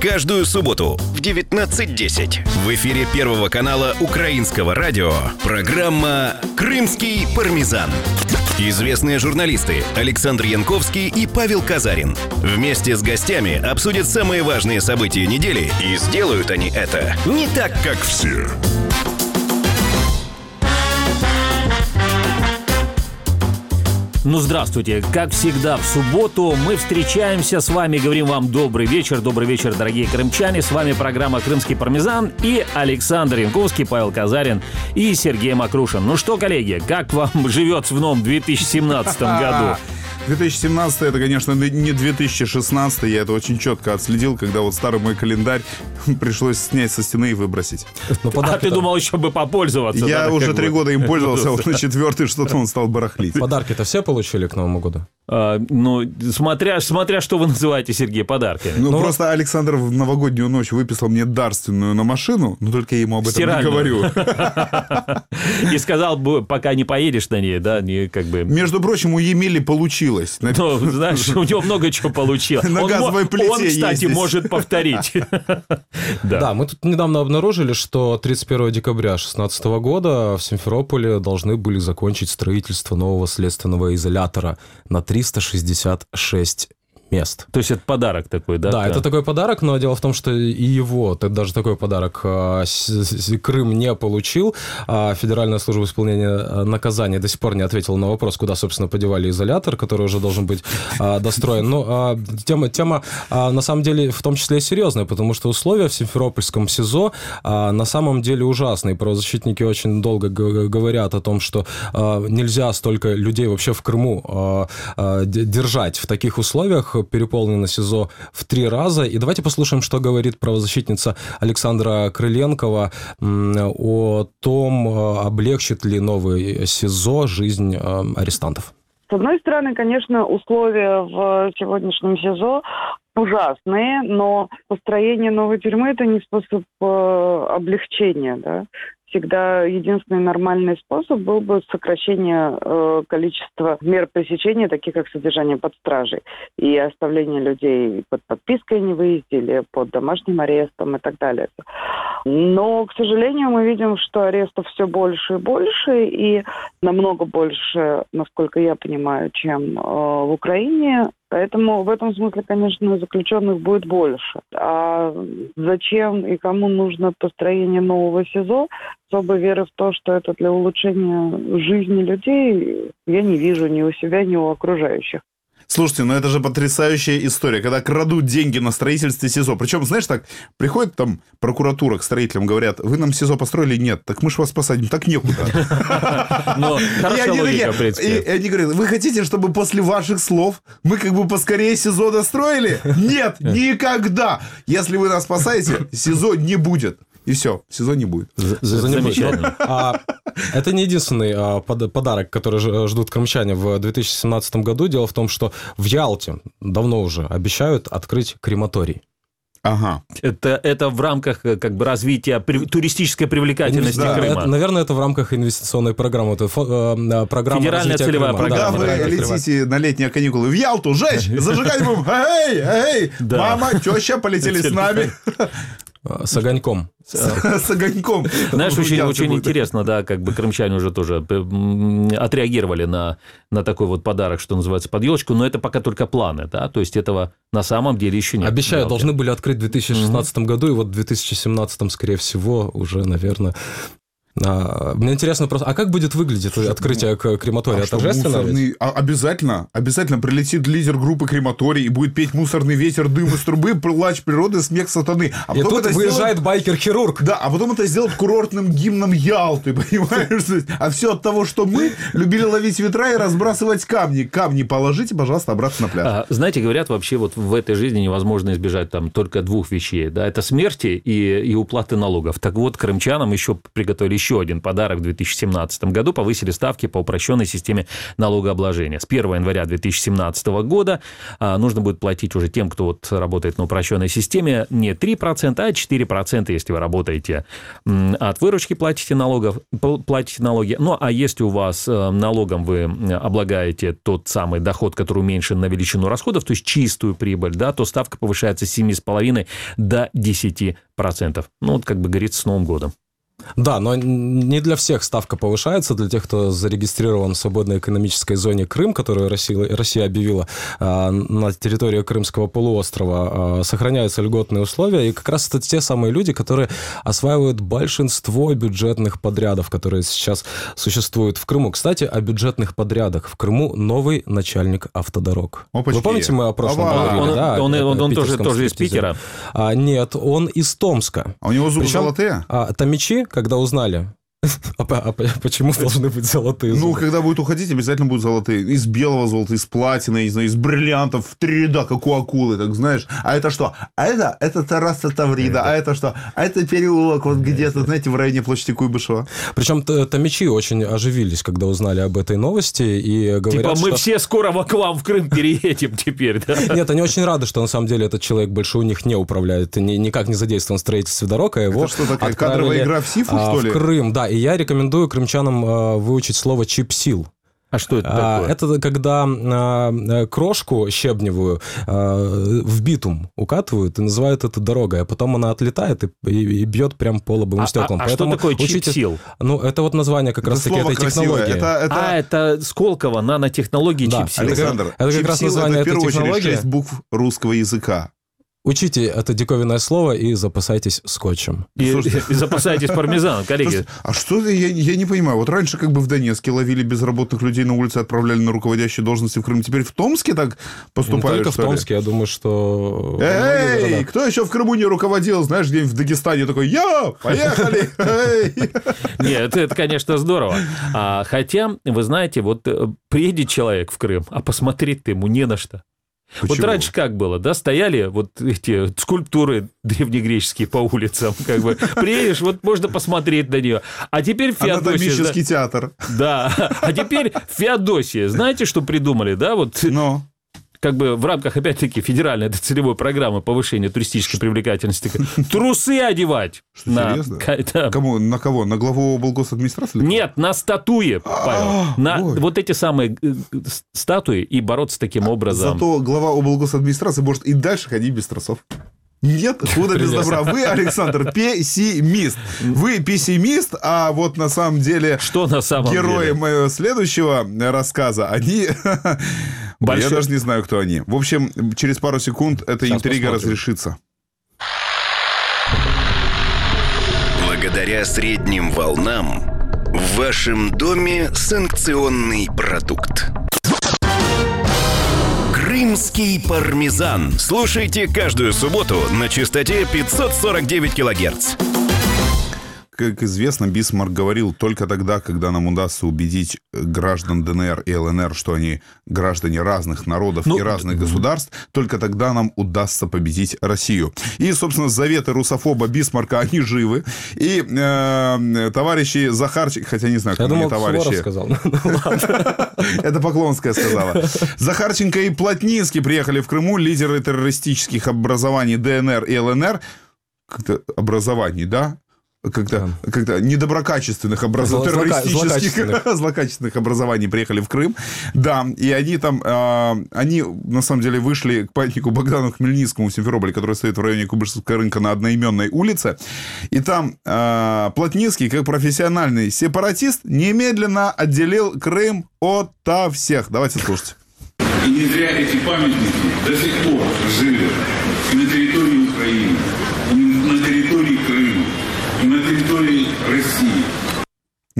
Каждую субботу в 19:10 в эфире Первого канала Украинского радио программа «Крымский пармезан». Известные журналисты Александр Янковский и Павел Казарин вместе с гостями обсудят самые важные события недели, и сделают они это не так, как все. Ну, здравствуйте. Как всегда, в субботу мы встречаемся с вами, говорим вам добрый вечер, дорогие крымчане. С вами программа «Крымский пармезан» и Александр Янковский, Павел Казарин и Сергей Макрушин. Ну что, коллеги, как вам живется в новом 2017 году? 2017 это, конечно, не 2016. Я это очень четко отследил, когда вот старый мой календарь пришлось снять со стены и выбросить. А ты думал еще бы попользоваться? Я уже 3 года им пользовался, а вот на 4-й что-то он стал барахлить. Подарки-то все получили к Новому году? Ну, смотря что вы называете, Сергей, подарками. Ну, просто Александр в новогоднюю ночь выписал мне дарственную на машину, но только я ему об этом не говорю. И сказал, пока не поедешь на ней, да, не как бы... Между прочим, у Емели получилось. Ну, знаешь, у него много чего получилось. На газовой плите он, кстати, может повторить. Да, мы тут недавно обнаружили, что 31 декабря 2016 года в Симферополе должны были закончить строительство нового следственного изолятора на 366 мест. То есть это подарок такой, да? Да, это такой подарок, но дело в том, что и его, даже такой подарок Крым не получил. Федеральная служба исполнения наказания до сих пор не ответила на вопрос, куда, собственно, подевали изолятор, который уже должен быть достроен. Но тема на самом деле в том числе и серьезная, потому что условия в Симферопольском СИЗО на самом деле ужасные. Правозащитники очень долго говорят о том, что нельзя столько людей вообще в Крыму держать в таких условиях. Переполнено СИЗО в 3 раза. И давайте послушаем, что говорит правозащитница Александра Крыленкова о том, облегчит ли новый СИЗО жизнь арестантов. С одной стороны, конечно, условия в сегодняшнем СИЗО ужасные, но построение новой тюрьмы – это не способ облегчения, да. Всегда единственный нормальный способ был бы сокращение количества мер пресечения, таких как содержание под стражей и оставление людей под подпиской о невыезде или под домашним арестом и так далее. Но, к сожалению, мы видим, что арестов все больше и больше, и намного больше, насколько я понимаю, чем в Украине. Поэтому в этом смысле, конечно, заключенных будет больше. А зачем и кому нужно построение нового СИЗО? Особой веры в то, что это для улучшения жизни людей, я не вижу ни у себя, ни у окружающих. Слушайте, ну это же потрясающая история, когда крадут деньги на строительстве СИЗО. Причем, знаешь, так, приходит там прокуратура к строителям, говорят, вы нам СИЗО построили? Нет. Так мы же вас посадим. Так некуда. Ну, хорошая логика, в принципе. И они говорят, вы хотите, чтобы после ваших слов мы как бы поскорее СИЗО достроили? Нет, никогда. Если вы нас спасаете, СИЗО не будет. И все, СИЗО не будет. Замечательно. Это не единственный подарок, который ждут крымчане в 2017 году. Дело в том, что в Ялте давно уже обещают открыть крематорий. Ага. Это в рамках как бы развития туристической привлекательности Крыма. Наверное, это в рамках инвестиционной программы. Это программа Федеральная целевая Крыма. программа. Когда вы летите на летние каникулы в Ялту, жечь, зажигать будем, эй, мама, теща полетели с нами. С огоньком. С огоньком. Знаешь, очень интересно, да, как бы крымчане уже тоже отреагировали на такой вот подарок, что называется, под елочку, но это пока только планы, да, то есть этого на самом деле еще нет. Обещаю, должны были открыть в 2016 году, и вот в 2017, скорее всего, уже, наверное... Мне интересно просто, а как будет выглядеть открытие крематория? Торжественно? Обязательно прилетит лидер группы крематорий и будет петь «Мусорный ветер, дым из трубы, плач природы, смех сатаны». И тут выезжает байкер-хирург. Да, а потом это сделают курортным гимном Ялты, понимаешь? А все от того, что мы любили ловить ветра и разбрасывать камни. Камни положите, пожалуйста, обратно на пляж. Знаете, говорят, вообще вот в этой жизни невозможно избежать там только 2 вещей. Да? Это смерти и уплаты налогов. Так вот, крымчанам еще приготовили еще один подарок в 2017 году. Повысили ставки по упрощенной системе налогообложения. С 1 января 2017 года нужно будет платить уже тем, кто вот работает на упрощенной системе, не 3%, а 4%, если вы работаете от выручки, платите налоги. Ну, а если у вас налогом вы облагаете тот самый доход, который уменьшен на величину расходов, то есть чистую прибыль, да, то ставка повышается с 7,5% до 10%. Ну, вот как бы говорится, с Новым годом. Да, но не для всех ставка повышается. Для тех, кто зарегистрирован в свободной экономической зоне Крым, которую Россия объявила на территории Крымского полуострова, сохраняются льготные условия. И как раз это те самые люди, которые осваивают большинство бюджетных подрядов, которые сейчас существуют в Крыму. Кстати, о бюджетных подрядах. В Крыму новый начальник автодорог. Опачки. Вы помните, мы о прошлом говорили? Он тоже из Питера? Нет, он из Томска. А у него зубы золотые? Томичи, когда узнали, почему должны быть золотые зубы? Ну, когда будет уходить, обязательно будут золотые. Из белого золота, из платины, я не знаю, из бриллиантов, в 3 ряда, как у акулы, так знаешь. А это что? А это Тараса Таврида. А это что? А это переулок вот где-то, знаете, в районе площади Куйбышева. Причем томичи очень оживились, когда узнали об этой новости. И говорят, мы все скоро к вам в Крым переедем теперь, да? Нет, они очень рады, что на самом деле этот человек больше у них не управляет, никак не задействован в строительстве дорог, а его это что такое, кадровая игра в Сифу, что ли? В Крым, да. И я рекомендую крымчанам выучить слово «чипсил». А что это такое? Это когда крошку щебневую в битум укатывают и называют это дорогой, а потом она отлетает и бьет прям по лобовым стеклам. А что такое чипсил? Ну, это вот название как раз-таки этой технологии. Это Сколково, нанотехнологии чипсил. Александр, это как раз название этой технологии. В первую очередь 6 букв русского языка. Учите это диковинное слово и запасайтесь скотчем. И запасайтесь пармезаном, коллеги. Слушайте, а что это, я не понимаю. Вот раньше как бы в Донецке ловили безработных людей на улице, отправляли на руководящие должности в Крым. Теперь в Томске так поступают, не только в Томске, я думаю, что... Эй, кто еще в Крыму не руководил? Знаешь, где-нибудь в Дагестане такой: «Я, поехали!» Нет, это, конечно, здорово. Хотя, вы знаете, вот приедет человек в Крым, а посмотреть-то ему не на что. Почему? Вот раньше как было, да, стояли вот эти скульптуры древнегреческие по улицам, как бы, приедешь, вот можно посмотреть на нее. А теперь Феодосия... Анатомический театр. Да, а теперь Феодосия. Знаете, что придумали, да, вот... Но... Как бы в рамках, опять-таки, федеральной целевой программы повышения туристической привлекательности трусы одевать. Серьезно? Кому? На кого? На главу облгосадминистрации? Нет, на статуи, Павел. На вот эти самые статуи и бороться таким образом. Зато глава облгосадминистрации может и дальше ходить без трусов. Нет, худо без добра. Вы, Александр, пессимист. Вы пессимист, а вот на самом деле... Что на самом герои деле? моего следующего рассказа, они... Я даже не знаю, кто они. В общем, через пару секунд эта интрига разрешится. Благодаря средним волнам в вашем доме санкционный продукт. Крымский пармезан. Слушайте каждую субботу на частоте 549 килогерц. Как известно, Бисмарк говорил: только тогда, когда нам удастся убедить граждан ДНР и ЛНР, что они граждане разных народов и разных государств, только тогда нам удастся победить Россию. И, собственно, заветы русофоба Бисмарка, они живы. И товарищи Захарченко, хотя не знаю, кто они товарищи. Сказал. Это Поклонская сказала. Захарченко и Плотницкий приехали в Крыму, лидеры террористических образований ДНР и ЛНР. Как-то образований, да? Как-то недоброкачественных террористических, злокачественных образований приехали в Крым. Да, и они там, они на самом деле вышли к памятнику Богдану Хмельницкому в Симферополе, который стоит в районе Куйбышевского рынка на одноименной улице. И там Плотницкий, как профессиональный сепаратист, немедленно отделил Крым ото всех. Давайте слушать. И не зря эти памятники до сих пор живы и на территории Украины, и на территории Крыма, и на территории России.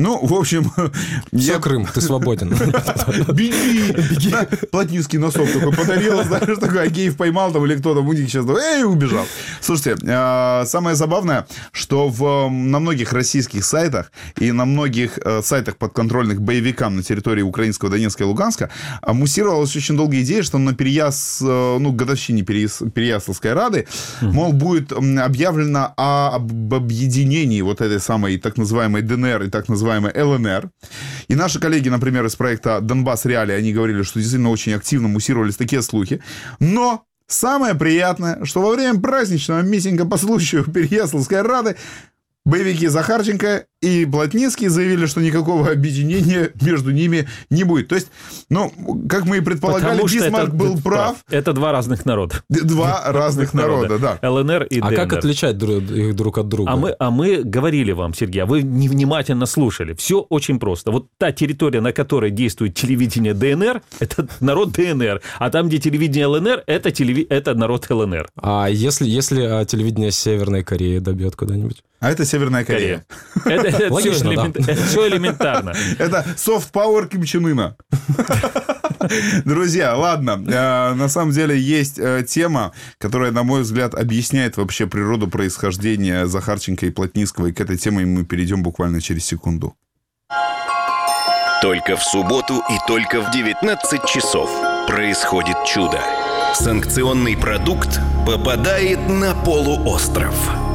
Ну, в общем... Все, Крым, ты свободен. Беги! Плотницкий носок такой подарил, знаешь, такой Агеев поймал там или кто там у них сейчас, убежал. Слушайте, самое забавное, что на многих российских сайтах и на многих сайтах подконтрольных боевикам на территории украинского Донецка и Луганска муссировалась очень долгая идея, что на годовщине Переяславской Рады, мол, будет объявлено об объединении вот этой самой так называемой ДНР и так называемой ЛНР. И наши коллеги, например, из проекта «Донбасс Реалии», они говорили, что действительно очень активно муссировались такие слухи. Но самое приятное, что во время праздничного митинга по случаю Переяславской Рады боевики Захарченко и Плотницкий заявили, что никакого объединения между ними не будет. То есть, как мы и предполагали, Бисмарк был прав. Это два разных народа. Два разных народа, да. ЛНР и ДНР. А как отличать их друг от друга? А мы говорили вам, Сергей, а вы невнимательно слушали. Все очень просто. Вот та территория, на которой действует телевидение ДНР, это народ ДНР. А там, где телевидение ЛНР, это народ ЛНР. А если телевидение Северной Кореи добьет куда-нибудь? А это Северная Корея. Это все элементарно. Это soft power Ким Чен Ына. Друзья, ладно. На самом деле есть тема, которая, на мой взгляд, объясняет вообще природу происхождения Захарченко и Плотницкого. И к этой теме мы перейдем буквально через секунду. Только в субботу и только в 19 часов происходит чудо. Санкционный продукт попадает на полуостров.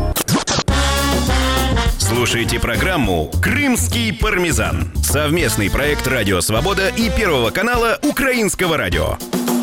Слушайте программу «Крымский пармезан». Совместный проект «Радио Свобода» и Первого канала Украинского радио.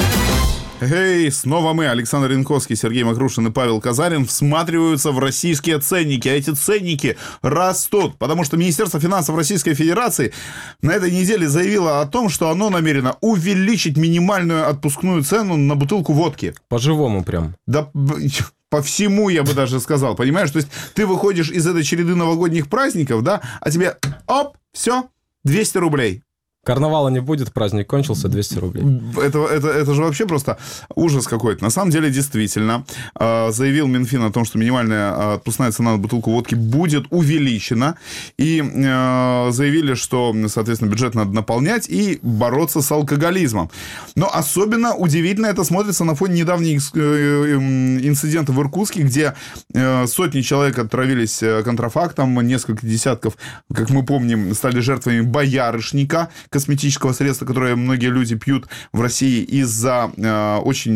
Снова мы, Александр Янковский, Сергей Мокрушин и Павел Казарин, всматриваются в российские ценники. А эти ценники растут, потому что Министерство финансов Российской Федерации на этой неделе заявило о том, что оно намерено увеличить минимальную отпускную цену на бутылку водки. По-живому прям. Да... По всему, я бы даже сказал, понимаешь? То есть ты выходишь из этой череды новогодних праздников, да, а тебе, все, 200 рублей. Карнавала не будет, праздник кончился, 200 рублей. Это же вообще просто ужас какой-то. На самом деле, действительно, заявил Минфин о том, что минимальная отпускная цена на бутылку водки будет увеличена. И заявили, что, соответственно, бюджет надо наполнять и бороться с алкоголизмом. Но особенно удивительно это смотрится на фоне недавних инцидентов в Иркутске, где сотни человек отравились контрафактом, несколько десятков, как мы помним, стали жертвами боярышника, косметического средства, которое многие люди пьют в России из-за очень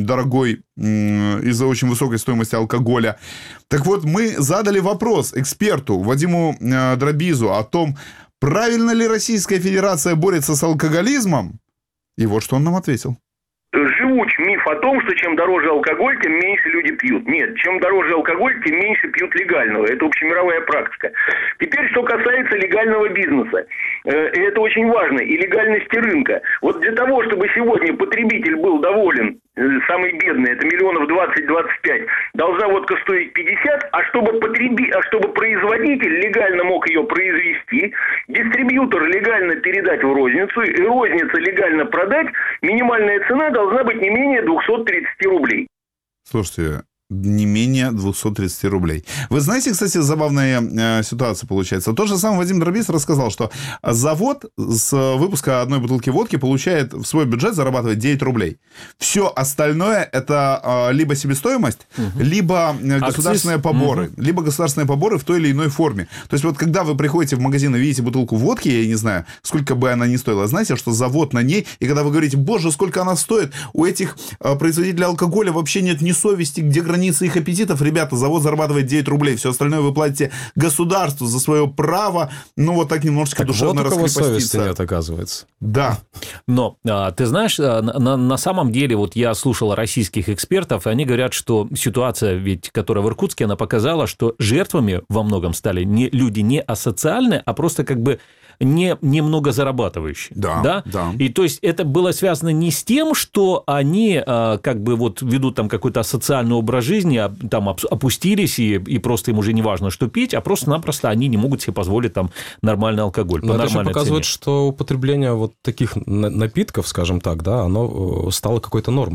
высокой стоимости алкоголя. Так вот, мы задали вопрос эксперту Вадиму Дробизу о том, правильно ли Российская Федерация борется с алкоголизмом. И вот что он нам ответил. Живуч миф о том, что чем дороже алкоголь, тем меньше люди пьют. Нет, чем дороже алкоголь, тем меньше пьют легального. Это общемировая практика. Теперь, что касается легального бизнеса. И это очень важно. И легальности рынка. Вот для того, чтобы сегодня потребитель был доволен, самый бедный, это миллионов 20-25, должна водка стоить 50, а чтобы производитель легально мог ее произвести, дистрибьютор легально передать в розницу, и розница легально продать, минимальная цена должна быть не менее 230 рублей. Слушайте, не менее 230 рублей. Вы знаете, кстати, забавная ситуация получается. Тот же самый Вадим Дробиз рассказал, что завод с выпуска одной бутылки водки получает в свой бюджет, зарабатывает 9 рублей. Все остальное это либо себестоимость, либо государственные поборы. Либо государственные поборы в той или иной форме. То есть вот когда вы приходите в магазин и видите бутылку водки, я не знаю, сколько бы она ни стоила, знаете, что завод на ней, и когда вы говорите, боже, сколько она стоит, у этих производителей алкоголя вообще нет ни совести, где границы их аппетитов. Ребята, завод зарабатывает 9 рублей. Все остальное вы платите государству за свое право. Ну, вот так немножечко так душевно вот раскрепоститься. совести нет, оказывается. Да. Но, ты знаешь, на самом деле, вот я слушал российских экспертов, и они говорят, что ситуация, ведь, которая в Иркутске, она показала, что жертвами во многом стали люди не асоциальные, а просто как бы немного зарабатывающие. Да. И то есть это было связано не с тем, что они как бы вот ведут там какой-то асоциальный образ жизни, там опустились, и просто им уже не важно, что пить, а просто-напросто они не могут себе позволить там нормальный алкоголь. Но это же показывает, что употребление вот таких напитков, скажем так, да, оно стало какой-то нормой.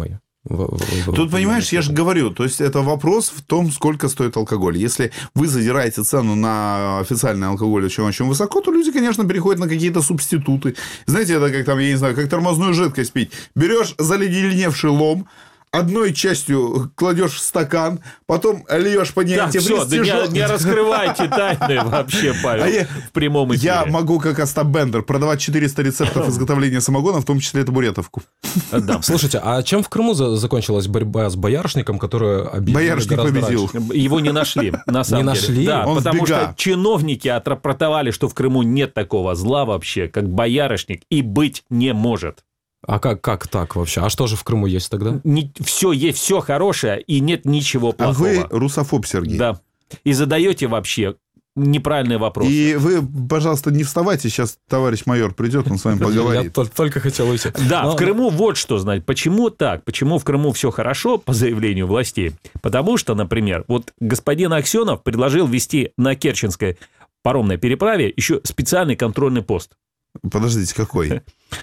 Тут, понимаешь, я же говорю, то есть это вопрос в том, сколько стоит алкоголь. Если вы задираете цену на официальный алкоголь очень высоко, то люди, конечно, переходят на какие-то субституты. Знаете, это как там, я не знаю, как тормозную жидкость пить. Берешь заледеневший лом, одной частью кладешь в стакан, потом льешь по ней антифриз. Да не раскрывайте тайны вообще, Павел, в прямом эфире. Я могу, как Остап Бендер, продавать 400 рецептов изготовления самогона, в том числе табуретовку. Да. Слушайте, а чем в Крыму закончилась борьба с боярышником, который обидел? Боярышник победил. Его не нашли, на самом деле. нашли? Да, Он потому сбега. что чиновники отрапортовали, что в Крыму нет такого зла вообще, как боярышник, и быть не может. А как так вообще? А что же в Крыму есть тогда? Все есть, все хорошее, и нет ничего А плохого. вы русофоб, Сергей. Да. И задаете вообще неправильные вопросы. И вы, пожалуйста, не вставайте, сейчас товарищ майор придет, он с вами Я поговорит. только хотел уйти. Да, в Крыму вот что знать. Почему так? Почему в Крыму все хорошо, по заявлению властей? Потому что, например, вот господин Аксенов предложил ввести на Керченской паромной переправе еще специальный контрольный пост. Подождите, какой?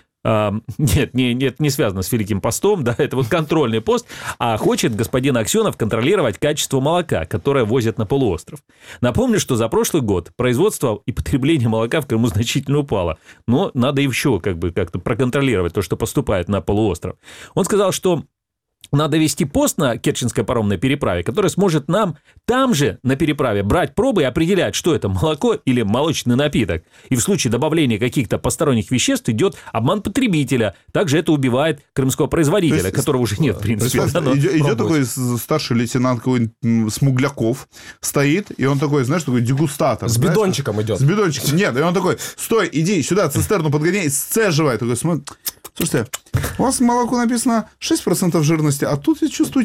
Нет, не связано с Великим постом, да, это вот контрольный пост, а хочет господин Аксенов контролировать качество молока, которое возят на полуостров. Напомню, что за прошлый год производство и потребление молока в Крыму значительно упало, но надо еще как-то проконтролировать то, что поступает на полуостров. Он сказал, что надо вести пост на Керченской паромной переправе, который сможет нам там же на переправе брать пробы и определять, что это молоко или молочный напиток. И в случае добавления каких-то посторонних веществ идет обман потребителя. Также это убивает крымского производителя, которого уже нет, в принципе. Идет такой старший лейтенант какой-нибудь Смугляков, стоит, и он такой, знаешь, такой дегустатор. С бидончиком идет. С бидончиком. Нет, и он такой, стой, иди сюда, цистерну подгоняй, сцеживай. Такой, слушайте, у вас молоко написано 6% жирности, а тут я чувствую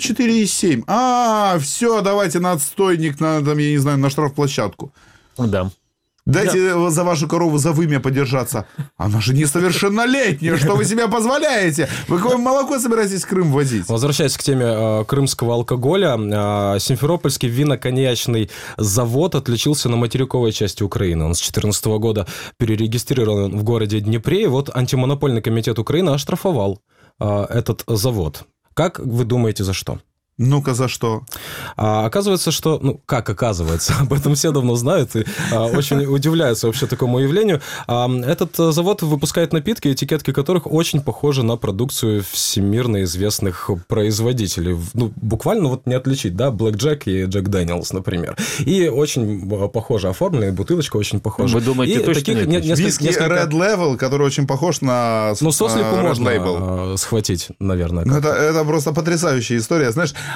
4,7. Все, давайте на отстойник, я не знаю, на штрафплощадку. Да. Дайте за вашу корову за вымя подержаться. Она же несовершеннолетняя, что вы себе позволяете? Вы какое молоко собираетесь в Крым возить? Возвращаясь к теме крымского алкоголя, Симферопольский винно-коньячный завод отличился на материковой части Украины. Он с 2014 года перерегистрирован в городе Днепре, и вот антимонопольный комитет Украины оштрафовал этот завод. Как вы думаете, за что? Ну-ка, за что? Оказывается, что... как оказывается? Об этом все давно знают и очень удивляются вообще такому явлению. Этот завод выпускает напитки, этикетки которых очень похожи на продукцию всемирно известных производителей. Буквально вот не отличить, да, Black Jack и Jack Daniels, например. И очень похоже оформленная бутылочка, очень похожа. Вы думаете, и точно нет? Виски Red Level, который очень похож на сослепу Red можно Label. схватить, наверное. Это просто потрясающая история.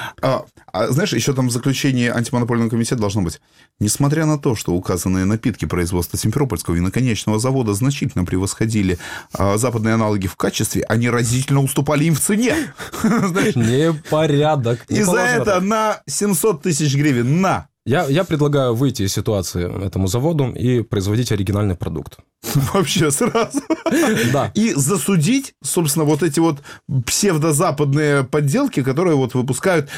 Знаешь, еще там в заключении антимонопольного комитета должно быть: несмотря на то, что указанные напитки производства Симферопольского виноконечного завода значительно превосходили западные аналоги в качестве, они разительно уступали им в цене. Непорядок. И за это на 700 тысяч гривен, на! Я предлагаю выйти из ситуации этому заводу и производить оригинальный продукт. Вообще сразу. Да. И засудить, собственно, вот эти вот псевдозападные подделки, которые вот выпускают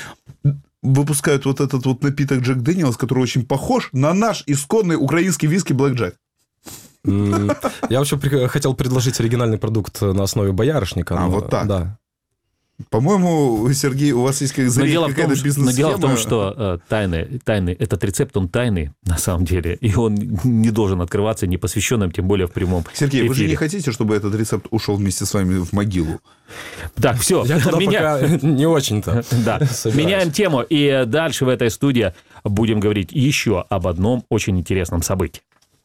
вот этот вот напиток Джек Дэниелс, который очень похож на наш исконный украинский виски Black Jack. Я вообще хотел предложить оригинальный продукт на основе боярышника. Вот так. Да. По-моему, Сергей, у вас есть какая-то бизнес-схема. Но дело в том, что тайный, этот рецепт, он тайный, на самом деле, и он не должен открываться непосвященным, тем более в прямом Сергей, эфире. вы же не хотите, чтобы этот рецепт ушел вместе с вами в могилу? Так, все. Я туда пока не очень-то. Да. Меняем тему, и дальше в этой студии будем говорить еще об одном очень интересном событии.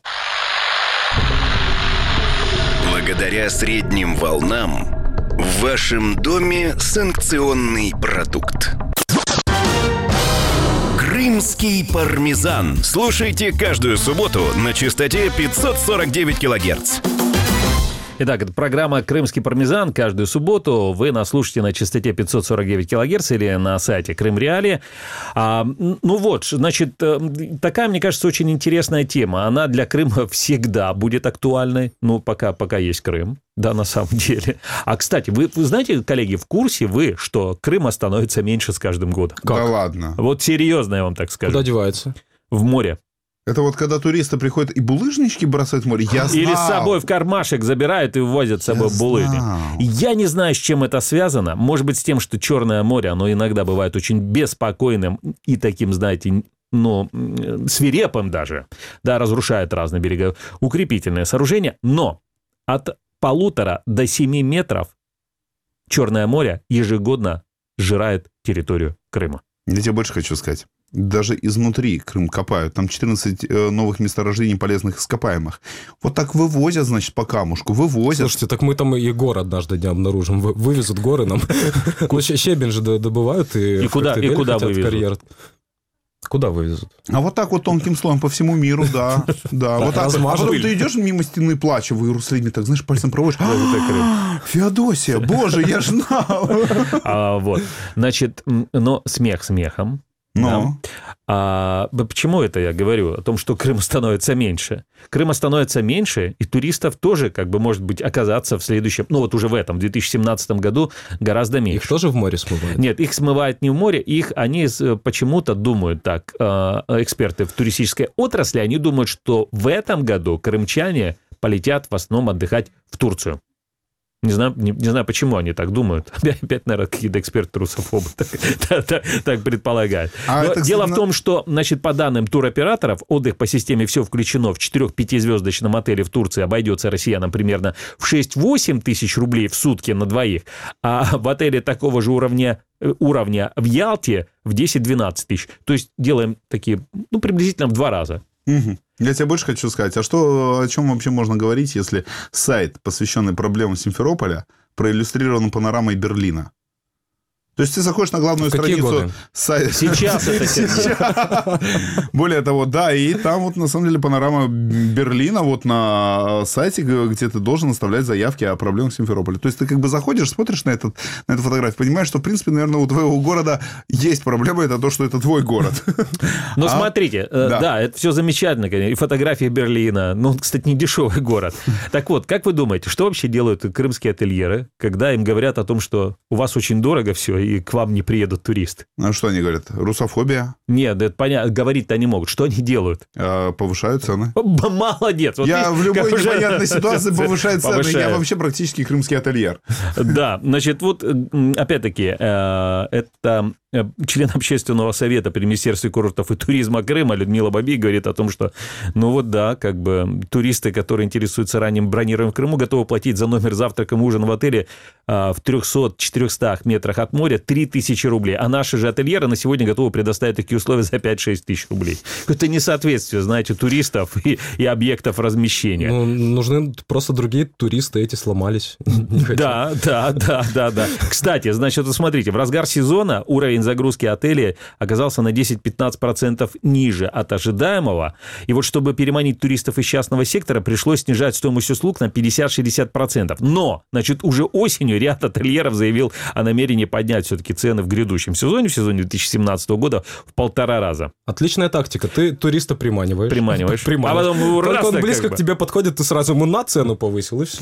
Благодаря средним волнам в вашем доме санкционный продукт. Крымский пармезан. Слушайте каждую субботу на частоте 549 килогерц. Итак, это программа «Крымский пармезан». Каждую субботу вы нас слушаете на частоте 549 килогерц или на сайте Крым Реалии. Значит, такая, мне кажется, очень интересная тема. Она для Крыма всегда будет актуальной. Пока есть Крым. Да, на самом деле. А, кстати, вы знаете, коллеги, в курсе вы, что Крыма становится меньше с каждым годом? Да ладно. Вот серьезно, я вам так скажу. Куда девается? В море. Это вот когда туристы приходят и булыжнички бросают в море, я знал. Или с собой в кармашек забирают и увозят с собой булыжник. Я не знаю, с чем это связано. Может быть, с тем, что Черное море, оно иногда бывает очень беспокойным и таким, знаете, свирепым даже. Да, разрушает разные берегоукрепительные сооружения. Но от 1,5 до 7 метров Черное море ежегодно сжирает территорию Крыма. Я тебе больше хочу сказать. Даже изнутри Крым копают. Там 14 новых месторождений полезных ископаемых. Вот так вывозят, значит, по камушку. Вывозят. Слушайте, так мы там и гор однажды не обнаружим. Вывезут горы нам. Щебень же добывают. И куда вывезут? Куда вывезут? А вот так вот тонким слоем по всему миру, да. Вот так. А потом ты идешь мимо стены плача в Иерусалиме, так, знаешь, пальцем проводишь. Феодосия, боже, я ж знал. Вот. Значит, но смех смехом. Но. Почему это я говорю? О том, что Крым становится меньше. Крыма становится меньше, и туристов тоже, может быть, оказаться в следующем, уже в этом, 2017 году гораздо меньше. Их тоже в море смывают? Нет, их смывают не в море, они почему-то думают так, эксперты в туристической отрасли, они думают, что в этом году крымчане полетят в основном отдыхать в Турцию. Не знаю, почему они так думают. Опять, наверное, какие-то эксперты-русофобы так предполагают. Но дело в том, что, значит, по данным туроператоров, отдых по системе «Все включено» в 4-5-звездочном отеле в Турции обойдется россиянам примерно в 6-8 тысяч рублей в сутки на двоих, а в отеле такого же уровня в Ялте в 10-12 тысяч. То есть делаем такие, приблизительно в 2 раза. Угу. Я тебе больше хочу сказать. О чем вообще можно говорить, если сайт, посвященный проблемам Симферополя, проиллюстрирован панорамой Берлина? То есть ты заходишь на главную страницу сайта. Сейчас это. Более того, да, и там вот на самом деле панорама Берлина вот на сайте, где ты должен оставлять заявки о проблемах Симферополя. То есть ты заходишь, смотришь на эту фотографию, понимаешь, что в принципе, наверное, у твоего города есть проблема, это то, что это твой город. Но смотрите, да, это все замечательно, конечно, и фотографии Берлина, кстати, не дешевый город. Так вот, как вы думаете, что вообще делают крымские ательеры, когда им говорят о том, что у вас очень дорого все, и к вам не приедут туристы? А что они говорят? Русофобия? Нет, это понятно, говорить-то они могут. Что они делают? Повышают цены. Молодец. Я в любой непонятной ситуации повышаю цены. Я вообще практически крымский ательер. Да, значит, вот опять-таки, это член общественного совета при Министерстве курортов и туризма Крыма Людмила Бабий говорит о том, что, туристы, которые интересуются ранним бронированием в Крыму, готовы платить за номер, завтраком, ужин в отеле в 300-400 метрах от моря 3000 рублей. А наши же ательеры на сегодня готовы предоставить такие условия за 5-6 тысяч рублей. Это несоответствие, знаете, туристов и объектов размещения. Нужны просто другие туристы, эти сломались. Да. Кстати, значит, смотрите, в разгар сезона уровень загрузки отелей оказался на 10-15% ниже от ожидаемого. И вот чтобы переманить туристов из частного сектора, пришлось снижать стоимость услуг на 50-60%. Но, значит, уже осенью ряд ательеров заявил о намерении поднять все-таки цены в грядущем сезоне, в сезоне 2017 года, в 1,5 раза. Отличная тактика. Ты туриста приманиваешь. А потом раз, он близко к тебе подходит, ты сразу ему на цену повысил, и все.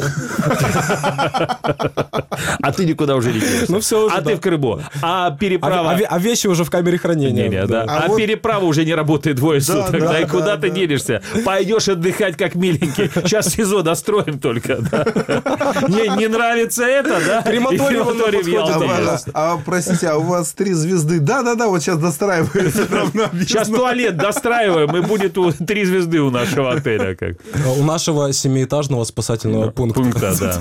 А ты никуда уже не едешь. Все уже, ты в Крыму. А переправа... А вещи уже в камере хранения. Да. А переправа уже не работает 2 суток. И куда ты денешься? Пойдешь отдыхать, как миленький. Сейчас СИЗО достроим только. Не нравится это, да? Крематорий в Ялте. Простите, а у вас 3 звезды? Да, вот сейчас достраивается. Сейчас туалет достраиваем, и будет 3 звезды у нашего отеля. У нашего 7-этажного спасательного пункта. Да.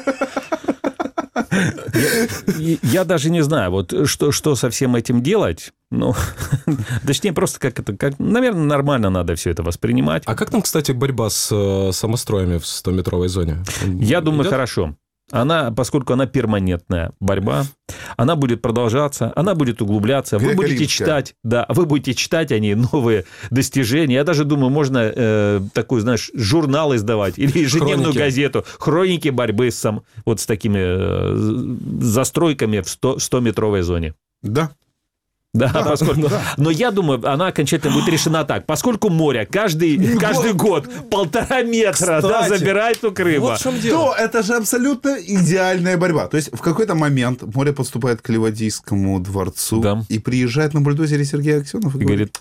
Я даже не знаю, что со всем этим делать. Точнее, просто наверное, нормально надо все это воспринимать. А как там, кстати, борьба с самостроями в 100-метровой зоне? Я думаю, хорошо. Поскольку она перманентная борьба, она будет продолжаться, она будет углубляться. Вы будете читать о ней новые достижения. Я даже думаю, можно такой, журнал издавать или ежедневную газету. Хроники борьбы с такими застройками в 100-метровой зоне. Да. Поскольку... Но я думаю, она окончательно будет решена так. Поскольку море каждый год 1,5 метра забирает у Крыма. Вот в чем дело. То это же абсолютно идеальная борьба. То есть в какой-то момент море подступает к Ливадийскому дворцу и приезжает на бульдозере Сергей Аксенов и говорит...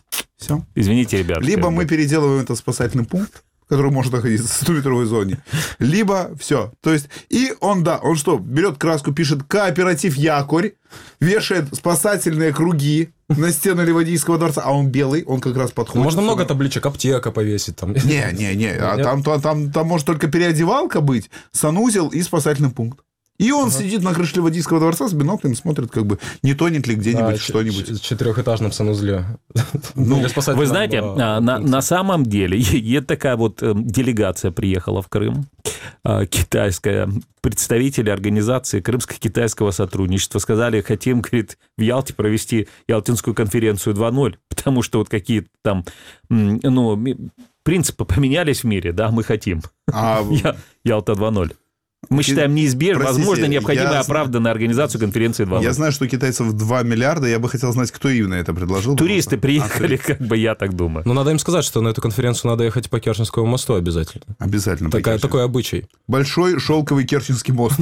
Все. Извините, ребят. Либо мы переделываем это в спасательный пункт, который может находиться в 100-метровой зоне, либо все. То есть, и он что, берет краску, пишет «Кооператив Якорь», вешает спасательные круги на стену Ливадийского дворца, а он белый, он как раз подходит. Можно много табличек, аптека повесить там. Не, там может только переодевалка быть, санузел и спасательный пункт. И он сидит на крыше Ливадийского дворца с биноклем, смотрит, как бы, не тонет ли где-нибудь что-нибудь. В 4-этажном санузле. Вы знаете, на самом деле, есть такая вот делегация приехала в Крым, китайская, представители организации Крымско-китайского сотрудничества. Сказали, хотим, говорит, в Ялте провести Ялтинскую конференцию 2.0, потому что вот какие-то там, принципы поменялись в мире, да, мы хотим. Ялта 2.0. Мы считаем неизбежно, возможно, необходимо и оправданно организацию конференции 2.0. Я знаю, что у китайцев 2 миллиарда, я бы хотел знать, кто именно это предложил. Туристы приехали, как бы я так думаю. Но надо им сказать, что на эту конференцию надо ехать по Керченскому мосту обязательно. Обязательно. Такой обычай. Большой шелковый Керченский мост.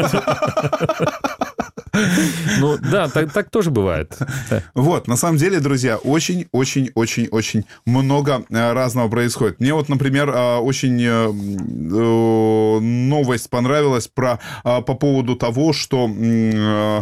Ну да, так тоже бывает. Вот, на самом деле, друзья, очень-очень-очень-очень много разного происходит. Мне вот, например, очень новость понравилась по поводу того, что...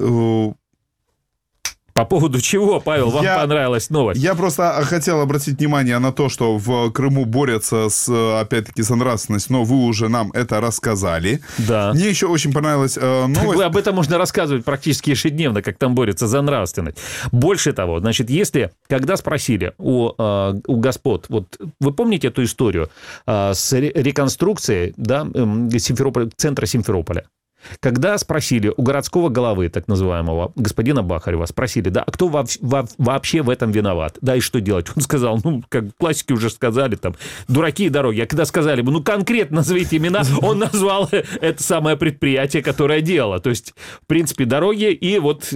По поводу чего, Павел, вам понравилась новость? Я просто хотел обратить внимание на то, что в Крыму борются, опять-таки, с нравственностью, но вы уже нам это рассказали. Да. Мне еще очень понравилась новость. Об этом можно рассказывать практически ежедневно, как там борются за нравственность. Больше того, значит, когда спросили у господ, вот вы помните эту историю с реконструкцией, да, центра Симферополя? Когда спросили у городского головы, так называемого, господина Бахарева, спросили, да, а кто вообще в этом виноват? Да, и что делать? Он сказал, как классики уже сказали, там, дураки и дороги. А когда сказали бы, конкретно назовите имена, он назвал это самое предприятие, которое делало. То есть, в принципе, дороги и вот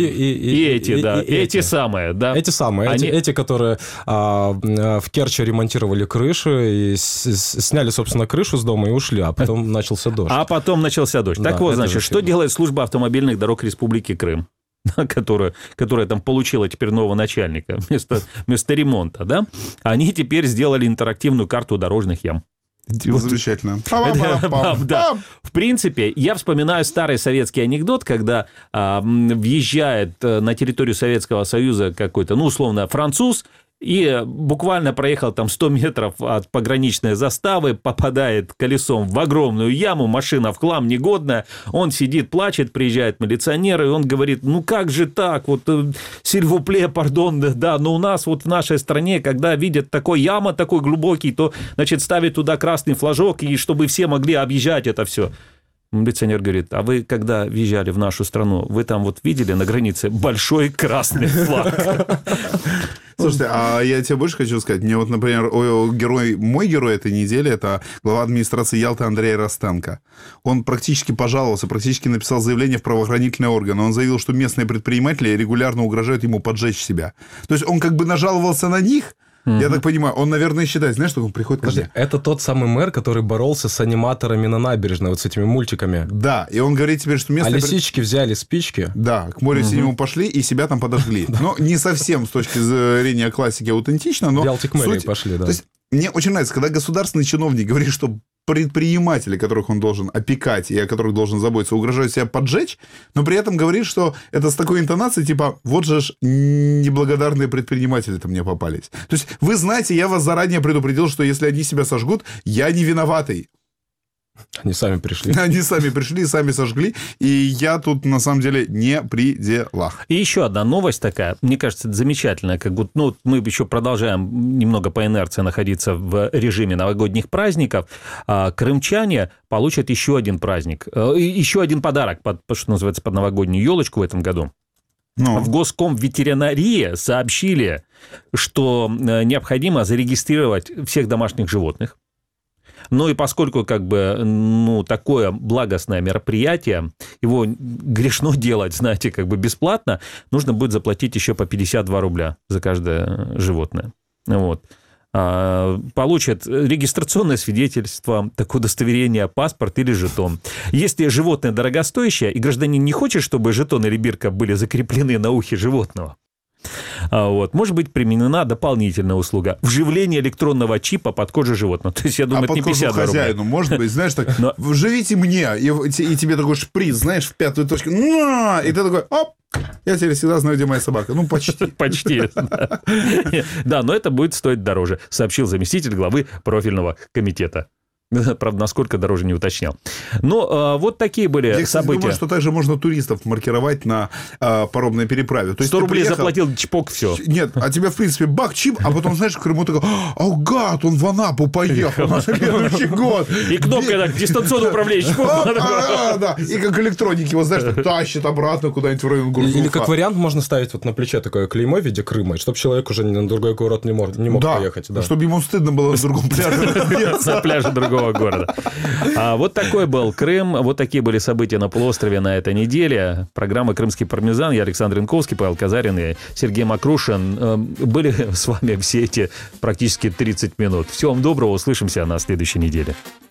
эти самые. Да. Эти самые, эти, которые в Керчи ремонтировали крыши и сняли, собственно, крышу с дома и ушли, а потом начался дождь. Так вот, значит, что делает служба автомобильных дорог Республики Крым, которая там получила теперь нового начальника вместо ремонта, да? Они теперь сделали интерактивную карту дорожных ям. Замечательно. Да. В принципе, я вспоминаю старый советский анекдот, когда въезжает на территорию Советского Союза какой-то, условно, француз, и буквально проехал там 100 метров от пограничной заставы, попадает колесом в огромную яму, машина в хлам, негодная, он сидит, плачет, приезжает милиционер, и он говорит, как же так, вот, сильвупле, пардон, да, но у нас вот в нашей стране, когда видят такой яма, такой глубокий, то, значит, ставят туда красный флажок, и чтобы все могли объезжать это все. Милиционер говорит, а вы, когда въезжали в нашу страну, вы там вот видели на границе большой красный флаг? Слушайте, а я тебе больше хочу сказать. Мне вот, например, мой герой этой недели – это глава администрации Ялты Андрей Ростенко. Он практически пожаловался, практически написал заявление в правоохранительные органы. Он заявил, что местные предприниматели регулярно угрожают ему поджечь себя. То есть он как бы нажаловался на них. Я так понимаю, он, наверное, считает, знаешь, что он приходит ко мне. Это тот самый мэр, который боролся с аниматорами на набережной, вот с этими мультиками. Да, и он говорит теперь, что местные... А лисички взяли спички. Да, к морю синему пошли и себя там подожгли. Но не совсем с точки зрения классики аутентично, но... В Ялте к мэрии пошли, да. То есть мне очень нравится, когда государственный чиновник говорит, что предприниматели, которых он должен опекать и о которых должен заботиться, угрожают себя поджечь, но при этом говорит, что это с такой интонацией, типа, вот же ж неблагодарные предприниматели-то мне попались. То есть вы знаете, я вас заранее предупредил, что если они себя сожгут, я не виноватый. Они сами пришли. Они сами пришли, сами сожгли, и я тут, на самом деле, не при делах. И еще одна новость такая, мне кажется, это замечательная, как будто, мы еще продолжаем немного по инерции находиться в режиме новогодних праздников, крымчане получат еще один праздник, еще один подарок, что называется, под новогоднюю елочку в этом году. В Госкомветеринарии сообщили, что необходимо зарегистрировать всех домашних животных. Ну и поскольку такое благостное мероприятие, его грешно делать, знаете, бесплатно, нужно будет заплатить еще по 52 рубля за каждое животное. Вот. Получат регистрационное свидетельство, такое удостоверение, паспорт или жетон. Если животное дорогостоящее, и гражданин не хочет, чтобы жетон или бирка были закреплены на ухе животного, Вот. Может быть применена дополнительная услуга. Вживление электронного чипа под кожу животного. То есть, я думаю, это не 52 рубля. Хозяину, может быть, знаешь, так, вживите мне, и тебе такой шприц, знаешь, в пятую точку, и ты такой, оп, я теперь всегда знаю, где моя собака. Ну, почти. Почти. Да, но это будет стоить дороже, сообщил заместитель главы профильного комитета. Правда, насколько дороже не уточнял. Но вот такие были я, кстати, события. думаю, что также можно туристов маркировать на паромной переправе. То есть 100 рублей приехал, заплатил, чпок, все. Нет, а тебе, в принципе, бах, чип, а потом, знаешь, в Крыму такой, гад, он в Анапу поехал на следующий год. И кнопка так, дистанционное управление, чпок. Да, и как электроники, вот, знаешь, тащит обратно куда-нибудь в район Гурзуфа. Или как вариант можно ставить вот на плече такое клеймо в виде Крыма, чтобы человек уже на другой город не мог поехать. Да, чтобы ему стыдно было на другом пляже. На пляже другого города. Вот такой был Крым, вот такие были события на полуострове на этой неделе. Программа «Крымский пармезан». Я Александр Янковский, Павел Казарин и Сергей Макрушин. Были с вами все эти практически 30 минут. Всего вам доброго, услышимся на следующей неделе.